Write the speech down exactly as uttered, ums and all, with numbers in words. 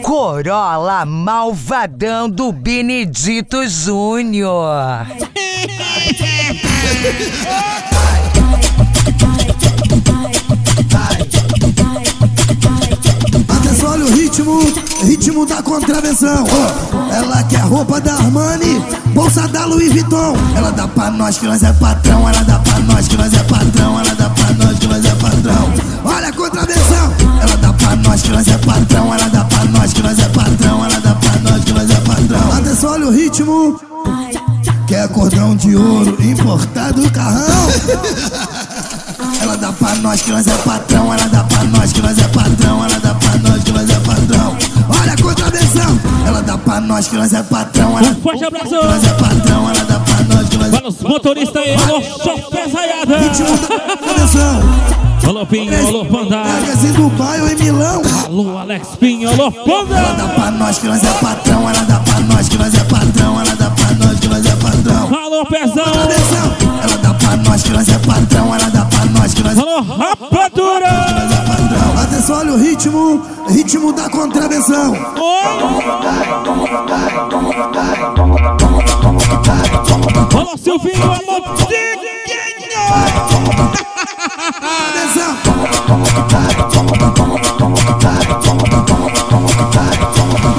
Corolla malvadão do Benedito Júnior. Atenção, olha o ritmo, ritmo da contravenção. Ela quer roupa da Armani, bolsa da Louis Vuitton. Ela dá pra nós que nós é patrão, ela dá pra nós que nós é patrão, ela dá pra nós que nós é patrão. Olha a contravenção. Ela dá pra nós que nós é patrão, ela dá pra nós que nós é patrão, ela dá pra nós que nós é patrão. Atenção, olha o ritmo. Quer cordão de ouro importado carrão. Ela dá pra nós que nós é patrão, ela dá pra nós que nós é patrão, ela dá pra nós que nós é patrão. Olha a contravenção. Ela dá pra nós que nós é patrão, ela um forte abraço. que nós é patrão, ela dá pra nós que nós é patrão. Para os motoristas aí, alô, chofer Zaiada. Ritmo da contravenção. Alô, Pinho, alô, Panda. Em Dubai ou em Milão. Alô, Alex Pinho, alô, Panda. Ela dá pra nós que nós é patrão, ela dá pra nós que nós é patrão, ela dá pra nós que nós é patrão. Alô, Pezão. Ela dá pra nós que nós é patrão, ela dá pra nós que nós é patrão. Alô, Rapadura. Atenção, olha o ritmo, ritmo da contravenção. Alô, Silvinho, alô, Diguinho.